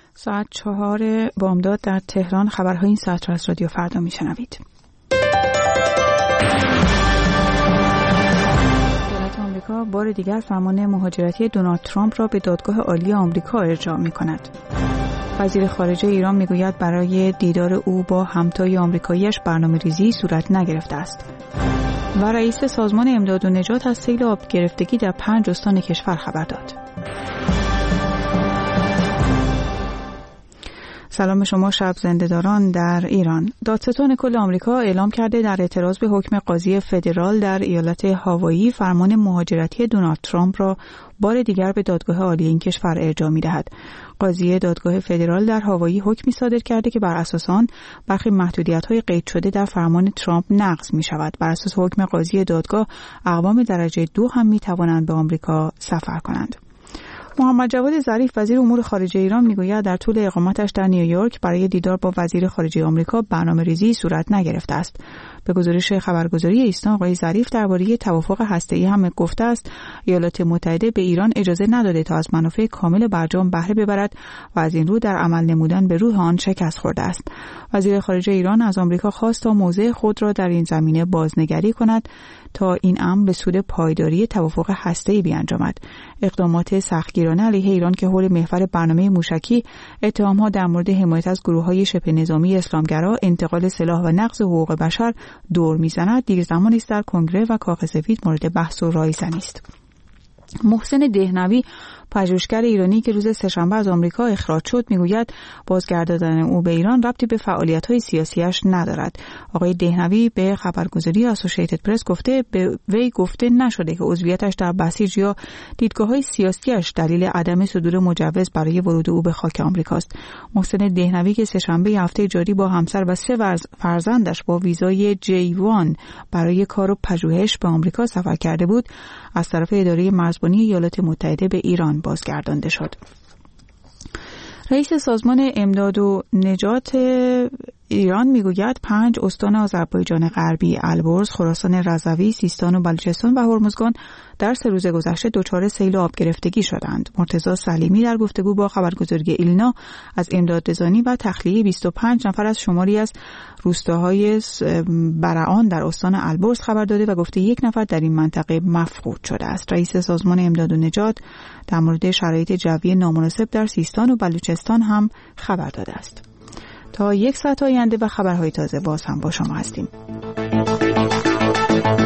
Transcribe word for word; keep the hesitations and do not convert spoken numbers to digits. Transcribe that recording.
ساعت چهار بامداد در تهران. خبرهای این ساعت را از رادیو فردا میشنوید. دولت آمریکا بار دیگر فرمان مهاجرتی دونالد ترامپ را به دادگاه عالی آمریکا ارجاع می‌کند. وزیر خارجه ایران میگوید برای دیدار او با همتای آمریکایی‌اش برنامه‌ریزی صورت نگرفته است. و رئیس سازمان امداد و نجات از سیل آب گرفتگی در پنج استان کشور خبر داد. سلام شما شب زنده‌داران در ایران. دادستان کل آمریکا اعلام کرده در اعتراض به حکم قاضی فدرال در ایالت هاوایی فرمان مهاجرتی دونالد ترامپ را بار دیگر به دادگاه عالی این کشور ارجاع می‌دهد. قاضی دادگاه فدرال در هاوایی حکمی صادر کرده که بر اساس آن برخی محدودیت‌های قید شده در فرمان ترامپ نقض می‌شود. بر اساس حکم قاضی دادگاه اقوام درجه دو هم می‌توانند به آمریکا سفر کنند. محمد جواد ظریف وزیر امور خارجه ایران میگوید در طول اقامتش در نیویورک برای دیدار با وزیر خارجه آمریکا برنامه‌ریزی صورت نگرفته است. به گزارش خبرگزاری ایسنا آقای ظریف درباره توافق هسته‌ای هم گفته است ایالات متحده به ایران اجازه نداده تا از منافع کامل برجام بهره ببرد و از این رو در عمل نمودن به روح آن شکست خورده است. وزیر خارجه ایران از آمریکا خواست تا موضع خود را در این زمینه بازنگری کند تا این امر به سود پایداری توافق هسته‌ای بیانجامد. اقدامات سختگیرانه علیه ایران که حول محور برنامه موشکی، اتهام‌ها در مورد حمایت از گروه‌های شبه نظامی اسلامگرا، انتقال سلاح و نقض حقوق بشر دور می‌زند، دیر زمانی است در کنگره و کاخ سفید مورد بحث و رایزنی است. محسن دهنوی پژوهشگر ایرانی که روز سه‌شنبه از آمریکا اخراج شد میگوید بازگرداندن او به ایران ربطی به فعالیت‌های سیاسیش ندارد. آقای دهنوی به خبرگزاری اسوسییتد پرس گفته به وی گفته نشده که عضویتش در بسیج یا دیدگاه‌های سیاسیش دلیل عدم صدور مجوز برای ورود او به خاک آمریکاست. محسن دهنوی که سه‌شنبه هفته جاری با همسر و سه فرزندش با ویزای جی وان برای کار و پژوهش به آمریکا سفر کرده بود، از طرف اداره مرزبانی ایالات متحده به ایران بازگردانده شد. رئیس سازمان امداد و نجات ایران میگوید پنج استان آذربایجان غربی، البرز، خراسان رضوی، سیستان و بلوچستان و هرمزگان در سه روز گذشته دچار سیل آب گرفتگی شدند. مرتضی سلیمی در گفتگو با خبرگزاری ایلنا از امداد رسانی و تخلیه بیست و پنج نفر از شماری از روستاهای برعان در استان البرز خبر داده و گفته یک نفر در این منطقه مفقود شده است. رئیس سازمان امداد و نجات در مورد شرایط جوی نامناسب در سیستان و بلوچستان هم خبر داده است. تا یک ساعت آینده و خبرهای تازه باز هم با شما هستیم.